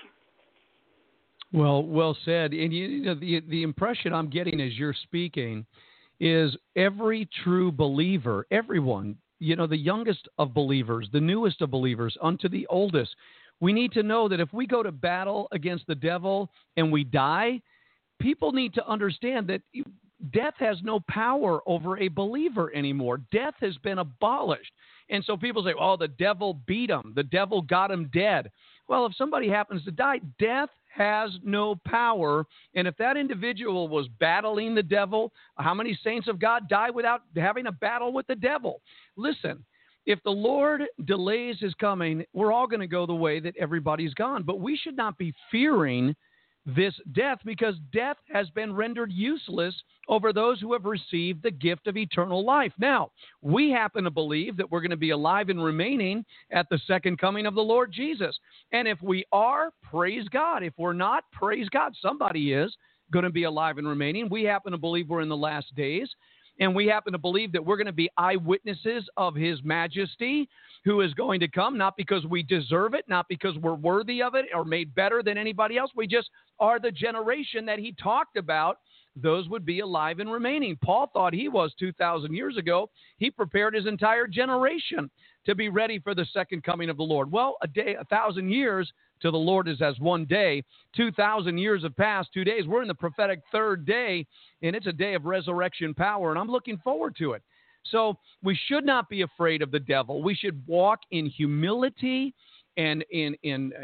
Well said. And the impression I'm getting as you're speaking is every true believer, everyone, the youngest of believers, the newest of believers, unto the oldest, we need to know that if we go to battle against the devil and we die, people need to understand that death has no power over a believer anymore. Death has been abolished. And so people say, the devil beat him. The devil got him dead. Well, if somebody happens to die, death has no power. And if that individual was battling the devil, how many saints of God die without having a battle with the devil? Listen, if the Lord delays his coming, we're all going to go the way that everybody's gone. But we should not be fearing this death, because death has been rendered useless over those who have received the gift of eternal life. Now, we happen to believe that we're going to be alive and remaining at the second coming of the Lord Jesus. And if we are, praise God. If we're not, praise God. Somebody is going to be alive and remaining. We happen to believe we're in the last days. And we happen to believe that we're going to be eyewitnesses of his majesty, who is going to come, not because we deserve it, not because we're worthy of it or made better than anybody else. We just are the generation that he talked about. Those would be alive and remaining. Paul thought he was 2,000 years ago. He prepared his entire generation to be ready for the second coming of the Lord. Well, 1,000 years to the Lord is as one day. 2,000 years have passed, 2 days. We're in the prophetic third day, and it's a day of resurrection power, and I'm looking forward to it. So we should not be afraid of the devil. We should walk in humility and in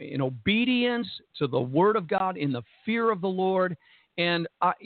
obedience to the word of God, in the fear of the Lord. And,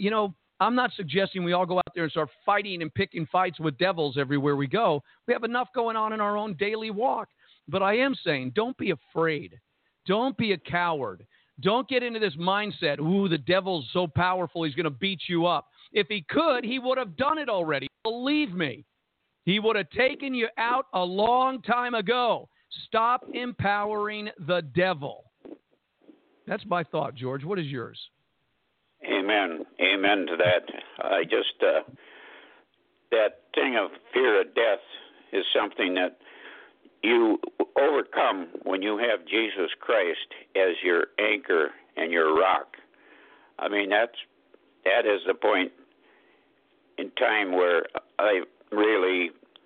I'm not suggesting we all go out there and start fighting and picking fights with devils everywhere we go. We have enough going on in our own daily walk. But I am saying, don't be afraid. Don't be a coward. Don't get into this mindset, ooh, the devil's so powerful, he's going to beat you up. If he could, he would have done it already. Believe me. He would have taken you out a long time ago. Stop empowering the devil. That's my thought, George. What is yours? Amen. Amen to that. I just, that thing of fear of death is something that you overcome when you have Jesus Christ as your anchor and your rock. I mean, that is the point in time where I really,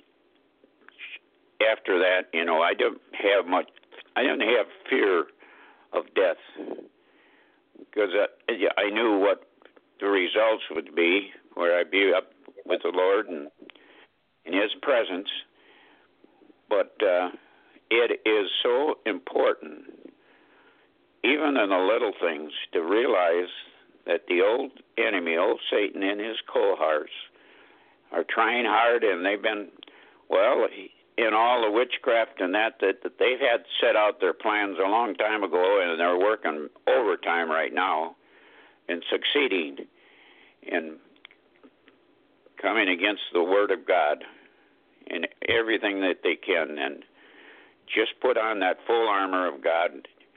after that, I didn't have fear of death, because I knew what the results would be, where I'd be up with the Lord and in His presence. But it is so important, even in the little things, to realize that the old enemy, old Satan and his cohorts, are trying hard, and they've been, in all the witchcraft and that they've had set out their plans a long time ago, and they're working overtime right now and succeeding in coming against the Word of God in everything that they can, and just put on that full armor of God,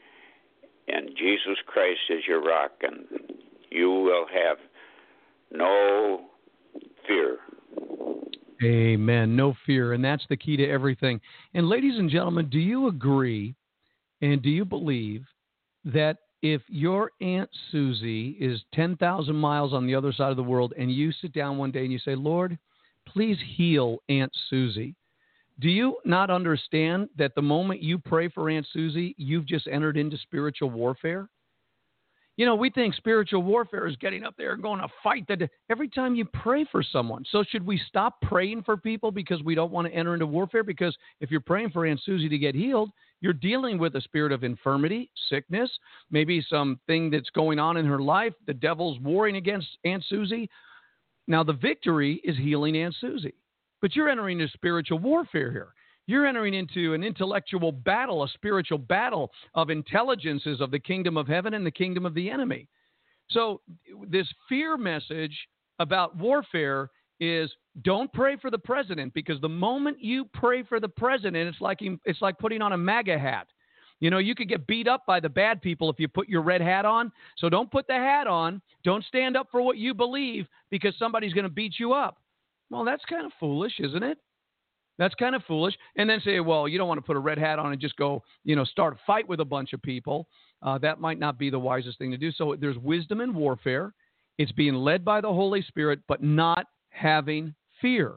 and Jesus Christ is your rock, and you will have no fear. Amen. No fear. And that's the key to everything. And ladies and gentlemen, do you agree and do you believe that if your Aunt Susie is 10,000 miles on the other side of the world and you sit down one day and you say, Lord, please heal Aunt Susie, do you not understand that the moment you pray for Aunt Susie, you've just entered into spiritual warfare? We think spiritual warfare is getting up there and going to fight every time you pray for someone. So should we stop praying for people because we don't want to enter into warfare? Because if you're praying for Aunt Susie to get healed, you're dealing with a spirit of infirmity, sickness, maybe something that's going on in her life. The devil's warring against Aunt Susie. Now, the victory is healing Aunt Susie. But you're entering into spiritual warfare here. You're entering into an intellectual battle, a spiritual battle of intelligences of the kingdom of heaven and the kingdom of the enemy. So this fear message about warfare is don't pray for the president, because the moment you pray for the president, it's like putting on a MAGA hat. You could get beat up by the bad people if you put your red hat on. So don't put the hat on. Don't stand up for what you believe because somebody's going to beat you up. Well, that's kind of foolish, isn't it? That's kind of foolish. And then say, well, you don't want to put a red hat on and just go, start a fight with a bunch of people. That might not be the wisest thing to do. So there's wisdom in warfare. It's being led by the Holy Spirit, but not having fear.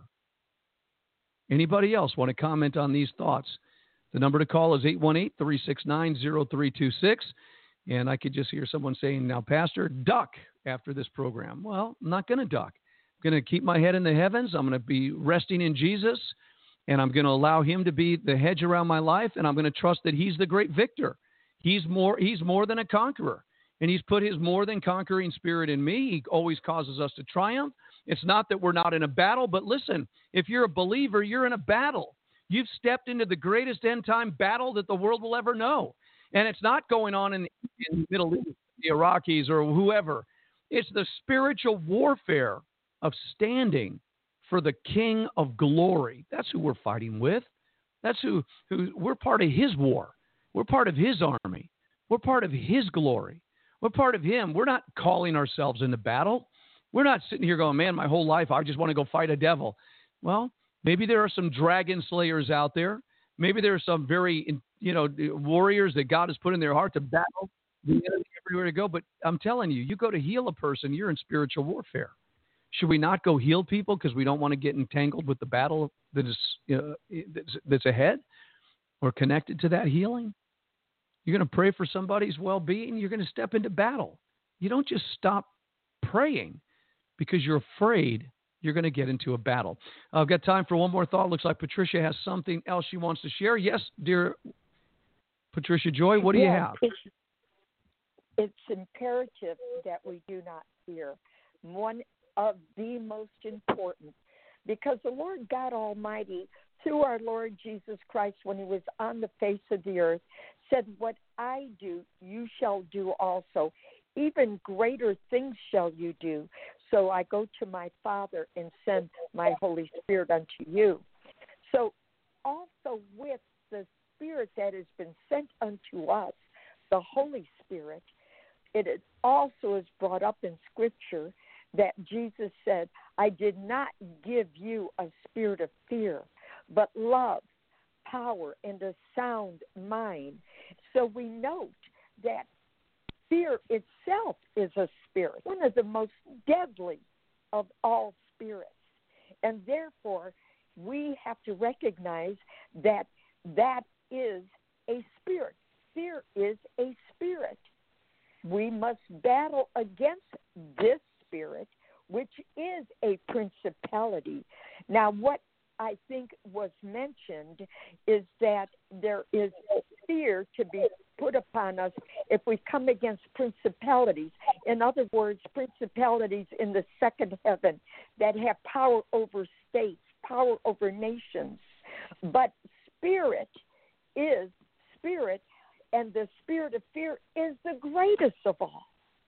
Anybody else want to comment on these thoughts? The number to call is 818-369-0326. And I could just hear someone saying, now, Pastor, duck after this program. Well, I'm not going to duck. I'm going to keep my head in the heavens. I'm going to be resting in Jesus. And I'm going to allow Him to be the hedge around my life, and I'm going to trust that He's the great victor. He's more than a conqueror, and He's put His more than conquering spirit in me. He always causes us to triumph. It's not that we're not in a battle, but listen, if you're a believer, you're in a battle. You've stepped into the greatest end-time battle that the world will ever know, and it's not going on in the Middle East, the Iraqis, or whoever. It's the spiritual warfare of standing for the King of glory. That's who we're fighting with. That's who we're part of His war. We're part of His army. We're part of His glory. We're part of Him. We're not calling ourselves into battle. We're not sitting here going, man, my whole life I just want to go fight a devil. Well, maybe there are some dragon slayers out there. Maybe there are some very, warriors that God has put in their heart to battle the enemy everywhere to go. But I'm telling you, you go to heal a person, you're in spiritual warfare. Should we not go heal people because we don't want to get entangled with the battle that is that's ahead or connected to that healing? You're going to pray for somebody's well-being. You're going to step into battle. You don't just stop praying because you're afraid you're going to get into a battle. I've got time for one more thought. Looks like Patricia has something else she wants to share. Yes, dear Patricia Joy, what do you have? It's imperative that we do not fear. One of the most important, because the Lord God Almighty through our Lord Jesus Christ, when he was on the face of the earth, said, what I do, you shall do also. Even greater things shall you do. So I go to my Father and send my Holy Spirit unto you. So also with the Spirit that has been sent unto us, the Holy Spirit, it also is brought up in Scripture that Jesus said, I did not give you a spirit of fear, but love, power, and a sound mind. So we note that fear itself is a spirit, one of the most deadly of all spirits. And therefore, we have to recognize that that is a spirit. Fear is a spirit. We must battle against this spirit, which is a principality. Now, what I think was mentioned is that there is fear to be put upon us if we come against principalities. In other words, principalities in the second heaven that have power over states, power over nations. But spirit is spirit, and the spirit of fear is the greatest of all.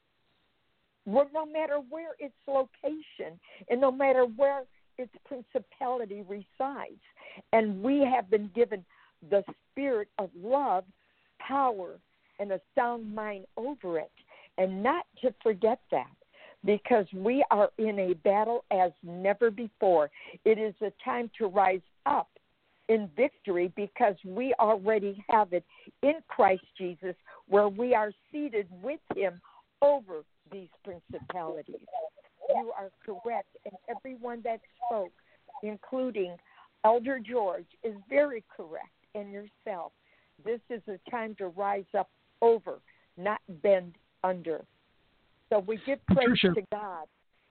Well, no matter where its location and no matter where its principality resides. And we have been given the spirit of love, power, and a sound mind over it. And not to forget that, because we are in a battle as never before. It is a time to rise up in victory because we already have it in Christ Jesus, where we are seated with him over these principalities. You are correct, and everyone that spoke, including Elder George, is very correct, and yourself. This is a time to rise up over, not bend under. So we give praise to God.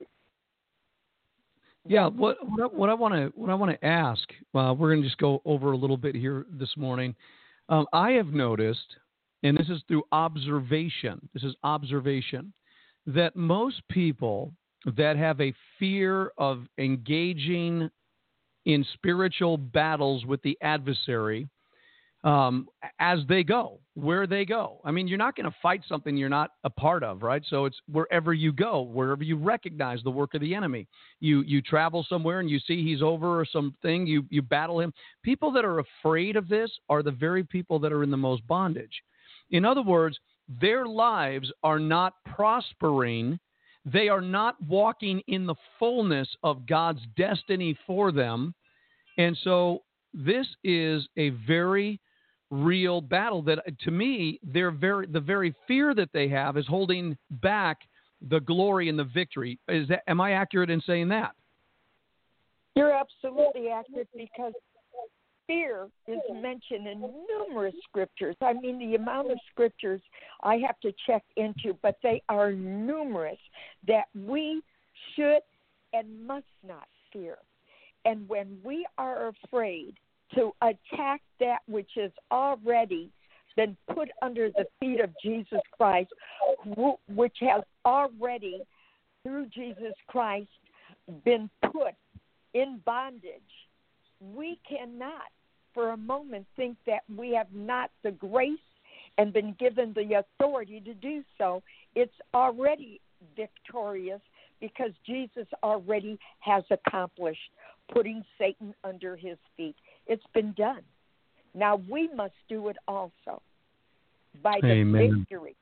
Yeah, what I want to ask, we're going to just go over a little bit here this morning. I have noticed, and this is through observation. This is observation, that most people that have a fear of engaging in spiritual battles with the adversary as they go, where they go. I mean, you're not going to fight something you're not a part of, right? So it's wherever you go, wherever you recognize the work of the enemy. You travel somewhere and you see he's over or something, you battle him. People that are afraid of this are the very people that are in the most bondage. In other words, their lives are not prospering. They are not walking in the fullness of God's destiny for them. And so this is a very real battle that, to me, the very fear that they have is holding back the glory and the victory. Am I accurate in saying that? You're absolutely accurate, because fear is mentioned in numerous scriptures. I mean, the amount of scriptures I have to check into, but they are numerous that we should and must not fear. And when we are afraid to attack that which has already been put under the feet of Jesus Christ, which has already, through Jesus Christ, been put in bondage, we cannot for a moment think that we have not the grace and been given the authority to do so. It's already victorious because Jesus already has accomplished putting Satan under his feet. It's been done. Now we must do it also by the Amen. victory.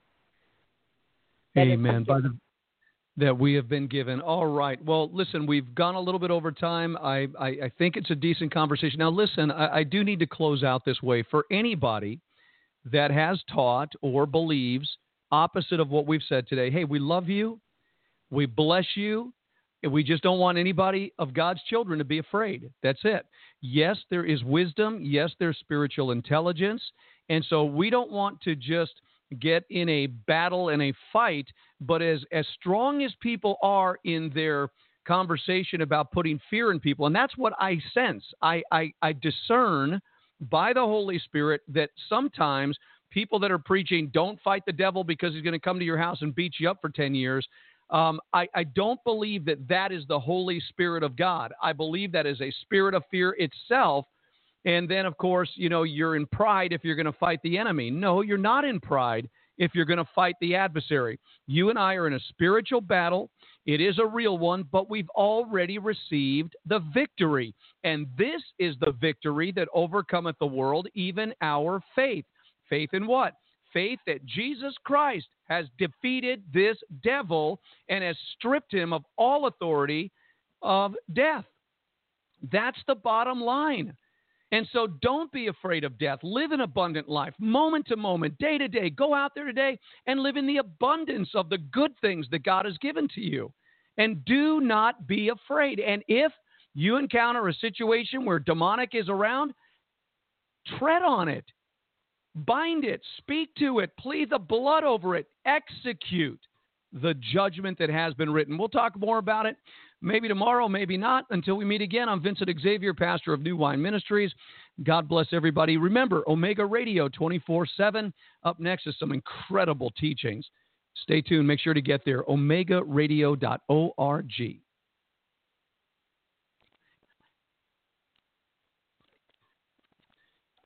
Amen. That we have been given. All right. Well, listen, we've gone a little bit over time. I think it's a decent conversation. Now, listen, I do need to close out this way. For anybody that has taught or believes opposite of what we've said today, hey, we love you. We bless you. We just don't want anybody of God's children to be afraid. That's it. Yes, there is wisdom. Yes, there's spiritual intelligence. And so we don't want to just get in a battle and a fight, but as strong as people are in their conversation about putting fear in people, and that's what I sense. I discern by the Holy Spirit that sometimes people that are preaching don't fight the devil because he's going to come to your house and beat you up for 10 years. I don't believe that is the Holy Spirit of God. I believe that is a spirit of fear itself And then, of course, you're in pride if you're going to fight the enemy. No, you're not in pride if you're going to fight the adversary. You and I are in a spiritual battle. It is a real one, but we've already received the victory. And this is the victory that overcometh the world, even our faith. Faith in what? Faith that Jesus Christ has defeated this devil and has stripped him of all authority of death. That's the bottom line. And so don't be afraid of death. Live an abundant life, moment to moment, day to day. Go out there today and live in the abundance of the good things that God has given to you. And do not be afraid. And if you encounter a situation where demonic is around, tread on it. Bind it. Speak to it. Plead the blood over it. Execute the judgment that has been written. We'll talk more about it maybe tomorrow, maybe not. Until we meet again, I'm Vincent Xavier, pastor of New Wine Ministries. God bless everybody. Remember, Omega Radio 24/7. Up next is some incredible teachings. Stay tuned. Make sure to get there. OmegaRadio.org.